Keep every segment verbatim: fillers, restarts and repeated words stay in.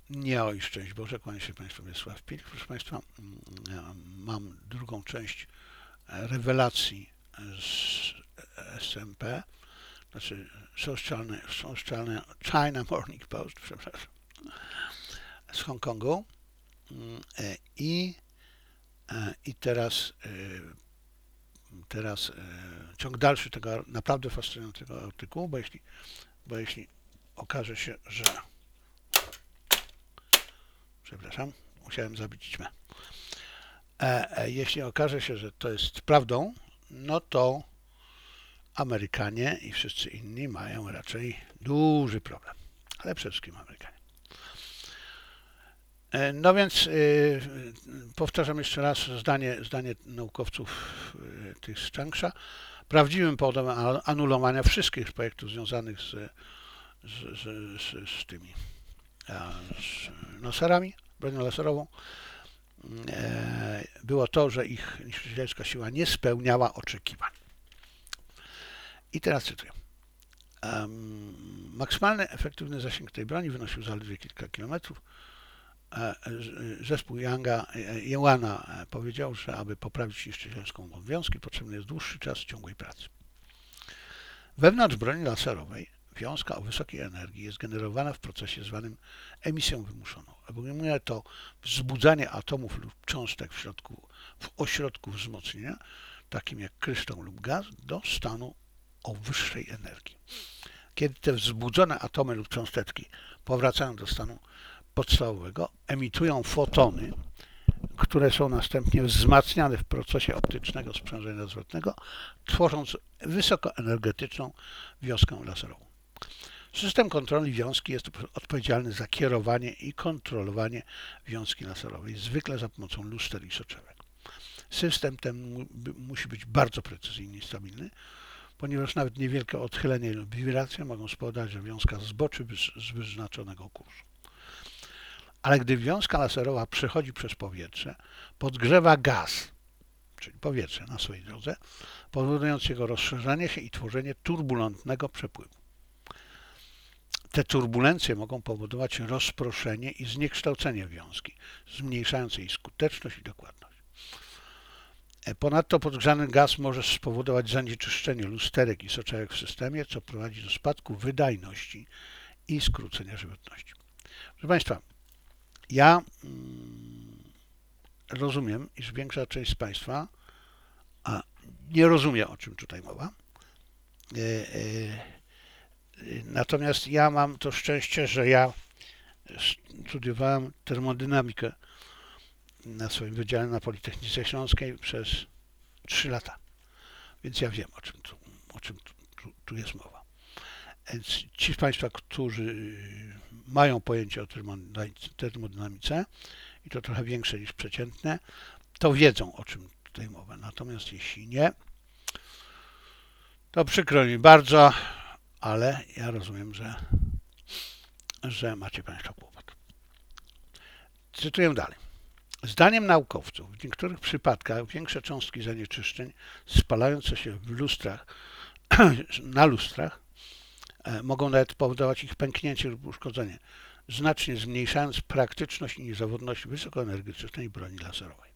Nie, oj, szczęść Boże, kłaniam się Państwu, Wiesław Pilch. Proszę Państwa, mam drugą część rewelacji z S M P, znaczy Social China Morning Post, przepraszam, z Hongkongu. I, i teraz, teraz ciąg dalszy tego naprawdę fascynującego artykułu, bo jeśli, bo jeśli okaże się, że przepraszam, musiałem zabić ćmę. E, jeśli okaże się, że to jest prawdą, no to Amerykanie i wszyscy inni mają raczej duży problem, ale przede wszystkim Amerykanie. E, no więc y, powtarzam jeszcze raz zdanie, zdanie naukowców y, tych z Changsha. Prawdziwym powodem anulowania wszystkich projektów związanych z, z, z, z, z tymi a, z noserami, bronią laserową, było to, że ich niszczycielska siła nie spełniała oczekiwań. I teraz cytuję. Um, maksymalny efektywny zasięg tej broni wynosił zaledwie kilka kilometrów. Zespół Yanga, Jełana powiedział, że aby poprawić niszczycielską moc wiązki, potrzebny jest dłuższy czas ciągłej pracy. Wewnątrz broni laserowej wiązka o wysokiej energii jest generowana w procesie zwanym emisją wymuszoną. Obejmuje to wzbudzanie atomów lub cząstek w, środku, w ośrodku wzmocnienia, takim jak kryształ lub gaz, do stanu o wyższej energii. Kiedy te wzbudzone atomy lub cząsteczki powracają do stanu podstawowego, emitują fotony, które są następnie wzmacniane w procesie optycznego sprzężenia zwrotnego, tworząc wysokoenergetyczną wiązkę laserową. System kontroli wiązki jest odpowiedzialny za kierowanie i kontrolowanie wiązki laserowej, zwykle za pomocą luster i soczewek. System ten musi być bardzo precyzyjny i stabilny, ponieważ nawet niewielkie odchylenie lub wibracje mogą spowodować, że wiązka zboczy z wyznaczonego kursu. Ale gdy wiązka laserowa przechodzi przez powietrze, podgrzewa gaz, czyli powietrze na swojej drodze, powodując jego rozszerzanie się i tworzenie turbulentnego przepływu. Te turbulencje mogą powodować rozproszenie i zniekształcenie wiązki, zmniejszając jej skuteczność i dokładność. Ponadto podgrzany gaz może spowodować zanieczyszczenie lusterek i soczewek w systemie, co prowadzi do spadku wydajności i skrócenia żywotności. Proszę Państwa, ja mm, rozumiem, iż większa część z Państwa a, nie rozumie, o czym tutaj mowa. E, e, natomiast ja mam to szczęście, że ja studiowałem termodynamikę na swoim wydziale na Politechnice Śląskiej przez trzy lata. Więc ja wiem, o czym tu, o czym tu, tu, tu jest mowa. Więc ci z Państwa, którzy mają pojęcie o termodynamice, i to trochę większe niż przeciętne, to wiedzą, o czym tutaj mowa. Natomiast jeśli nie, to przykro mi bardzo, ale ja rozumiem, że, że macie Państwo kłopot. Cytuję dalej. Zdaniem naukowców w niektórych przypadkach większe cząstki zanieczyszczeń spalające się w lustrach, na lustrach mogą nawet powodować ich pęknięcie lub uszkodzenie, znacznie zmniejszając praktyczność i niezawodność wysokoenergetycznej broni laserowej.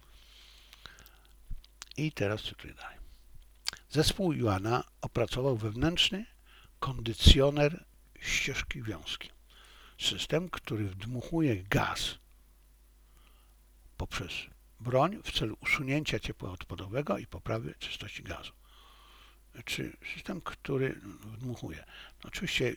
I teraz cytuję dalej. Zespół Yuana opracował wewnętrzny kondycjoner ścieżki wiązki. System, który wdmuchuje gaz poprzez broń w celu usunięcia ciepła odpadowego i poprawy czystości gazu. Czy system, który wdmuchuje. No oczywiście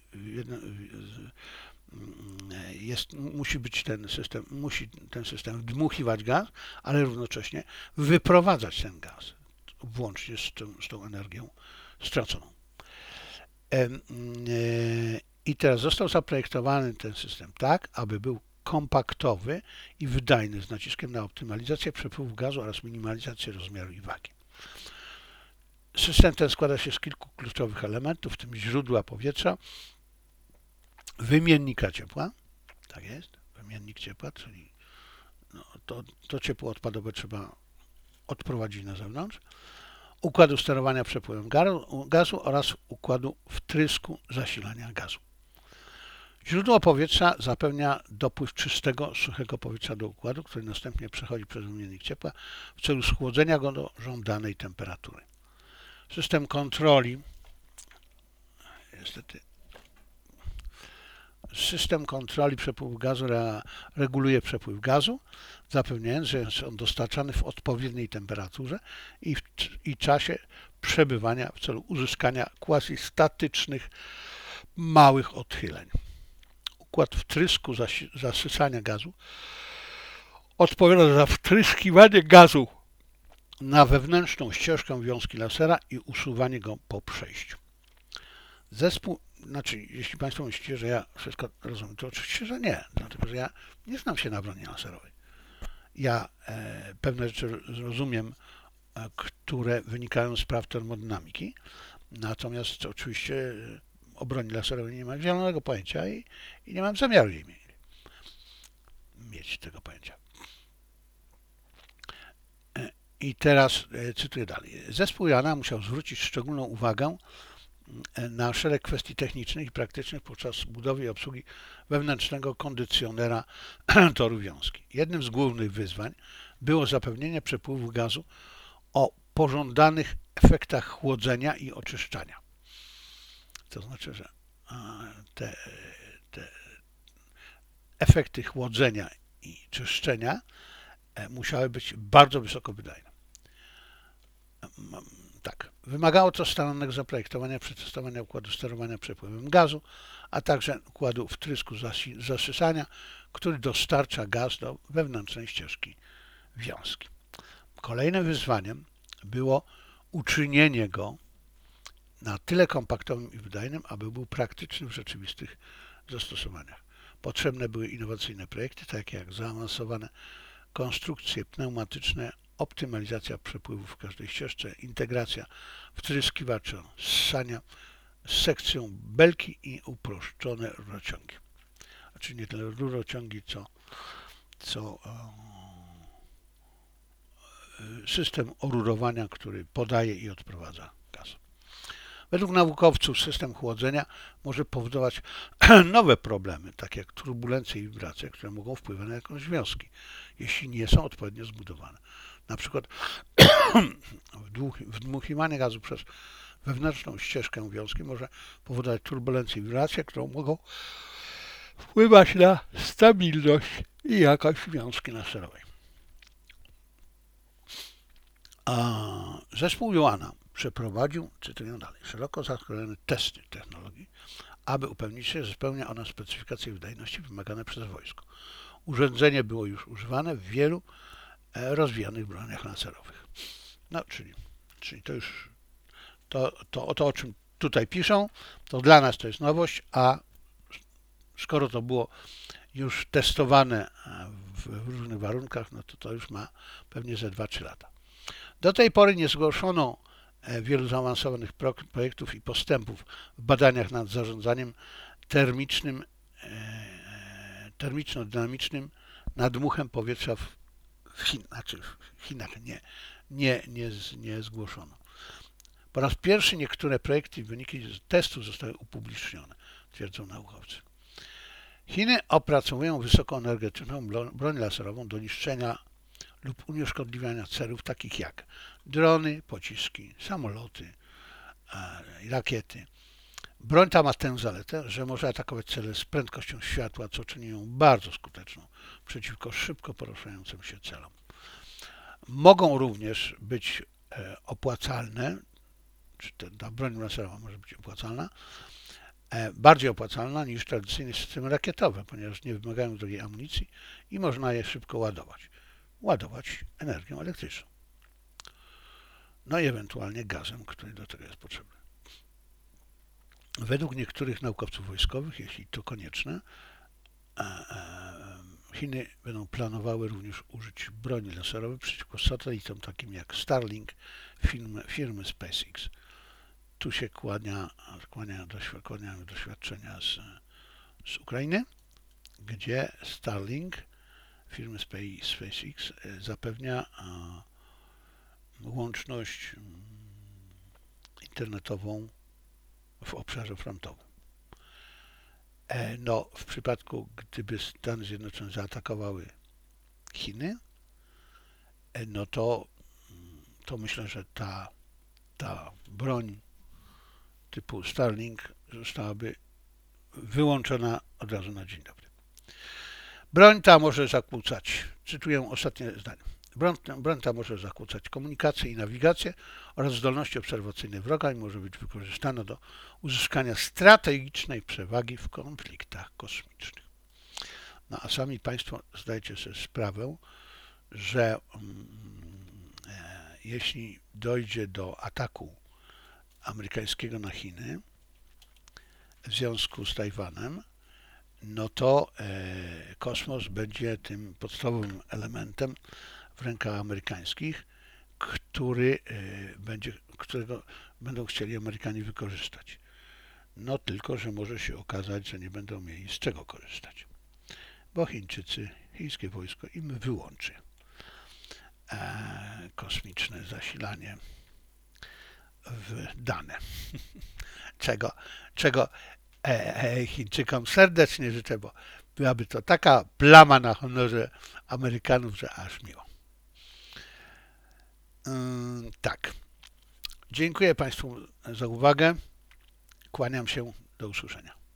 jest, musi być ten system, musi ten system wdmuchiwać gaz, ale równocześnie wyprowadzać ten gaz, włącznie z tą, z tą energią straconą. I teraz został zaprojektowany ten system tak, aby był kompaktowy i wydajny, z naciskiem na optymalizację przepływu gazu oraz minimalizację rozmiaru i wagi. System ten składa się z kilku kluczowych elementów, w tym źródła powietrza, wymiennika ciepła, tak jest, wymiennik ciepła, czyli no, to, to ciepło odpadowe trzeba odprowadzić na zewnątrz, układu sterowania przepływem gazu oraz układu wtrysku zasilania gazu. Źródło powietrza zapewnia dopływ czystego, suchego powietrza do układu, który następnie przechodzi przez wymiennik ciepła w celu schłodzenia go do żądanej temperatury. System kontroli, niestety, system kontroli przepływu gazu reguluje przepływ gazu, zapewniając, że jest on dostarczany w odpowiedniej temperaturze i, w, i czasie przebywania w celu uzyskania quasi-statycznych małych odchyleń. Układ wtrysku zasysania gazu odpowiada za wtryskiwanie gazu na wewnętrzną ścieżkę wiązki lasera i usuwanie go po przejściu. Zespół, znaczy, jeśli Państwo myślicie, że ja wszystko rozumiem, to oczywiście, że nie, dlatego że ja nie znam się na broni laserowej. Ja e, pewne rzeczy rozumiem, e, które wynikają z praw termodynamiki, natomiast oczywiście o broni laserowej nie mam zielonego pojęcia i, i nie mam zamiaru jej mieć, mieć tego pojęcia. E, I teraz e, cytuję dalej. Zespół Jana musiał zwrócić szczególną uwagę na szereg kwestii technicznych i praktycznych podczas budowy i obsługi wewnętrznego kondycjonera toru wiązki. Jednym z głównych wyzwań było zapewnienie przepływu gazu o pożądanych efektach chłodzenia i oczyszczania. To znaczy, że te, te efekty chłodzenia i czyszczenia musiały być bardzo wysokowydajne. Tak. Wymagało to starannego zaprojektowania, przetestowania układu sterowania przepływem gazu, a także układu wtrysku zasysania, który dostarcza gaz do wewnętrznej ścieżki wiązki. Kolejnym wyzwaniem było uczynienie go na tyle kompaktowym i wydajnym, aby był praktyczny w rzeczywistych zastosowaniach. Potrzebne były innowacyjne projekty, takie jak zaawansowane konstrukcje pneumatyczne, optymalizacja przepływu w każdej ścieżce, integracja wtryskiwacza ssania z sekcją belki i uproszczone rurociągi. Znaczy nie tyle rurociągi, co, co e, system orurowania, który podaje i odprowadza gaz. Według naukowców system chłodzenia może powodować nowe problemy, takie jak turbulencje i wibracje, które mogą wpływać na jakąś wiązki, jeśli nie są odpowiednio zbudowane. Na przykład wdmuchiwanie gazu przez wewnętrzną ścieżkę wiązki może powodować turbulencje i wibracje, które mogą wpływać na stabilność i jakość wiązki laserowej. A zespół Johana przeprowadził, cytuję dalej, szeroko zakrojone testy technologii, aby upewnić się, że spełnia ona specyfikacje wydajności wymagane przez wojsko. Urządzenie było już używane w wielu rozwijanych broniach laserowych. No, czyli, czyli to już to, to, to, o czym tutaj piszą, to dla nas to jest nowość, a skoro to było już testowane w różnych warunkach, no to to już ma pewnie ze dwa trzy lata. Do tej pory nie zgłoszono wielu zaawansowanych projektów i postępów w badaniach nad zarządzaniem termicznym, termiczno-dynamicznym nadmuchem powietrza w, w, Chin, znaczy w Chinach nie, nie, nie, nie zgłoszono. Po raz pierwszy niektóre projekty i wyniki testów zostały upublicznione, twierdzą naukowcy. Chiny opracowują wysokoenergetyczną broń laserową do niszczenia lub unieszkodliwiania celów takich jak drony, pociski, samoloty i rakiety. Broń ta ma tę zaletę, że może atakować cele z prędkością światła, co czyni ją bardzo skuteczną przeciwko szybko poruszającym się celom. Mogą również być opłacalne, czy ta broń laserowa może być opłacalna, bardziej opłacalna niż tradycyjne systemy rakietowe, ponieważ nie wymagają drogiej amunicji i można je szybko ładować. Ładować energią elektryczną. No i ewentualnie gazem, który do tego jest potrzebny. Według niektórych naukowców wojskowych, jeśli to konieczne, Chiny będą planowały również użyć broni laserowej przeciwko satelitom takim jak Starlink firmy, firmy SpaceX. Tu się kłania, kłaniają, kłaniają doświadczenia z, z Ukrainy, gdzie Starlink firmy SpaceX zapewnia łączność internetową w obszarze frontowym. No, w przypadku, gdyby Stany Zjednoczone zaatakowały Chiny, no to, to myślę, że ta, ta broń typu Starlink zostałaby wyłączona od razu na dzień dobry. Broń ta może zakłócać, cytuję ostatnie zdanie, broń, broń ta może zakłócać komunikację i nawigację oraz zdolności obserwacyjne wroga i może być wykorzystana do uzyskania strategicznej przewagi w konfliktach kosmicznych. No a sami Państwo zdajcie sobie sprawę, że mm, e, jeśli dojdzie do ataku amerykańskiego na Chiny w związku z Tajwanem, no to e, kosmos będzie tym podstawowym elementem w rękach amerykańskich, który e, będzie, którego będą chcieli Amerykanie wykorzystać. No tylko, że może się okazać, że nie będą mieli z czego korzystać, bo Chińczycy, chińskie wojsko im wyłączy e, kosmiczne zasilanie w dane. czego, czego e, e, Chińczykom serdecznie życzę, bo byłaby to taka plama na honorze Amerykanów, że aż miło. Ym, tak. Dziękuję Państwu za uwagę. Kłaniam się. Do usłyszenia.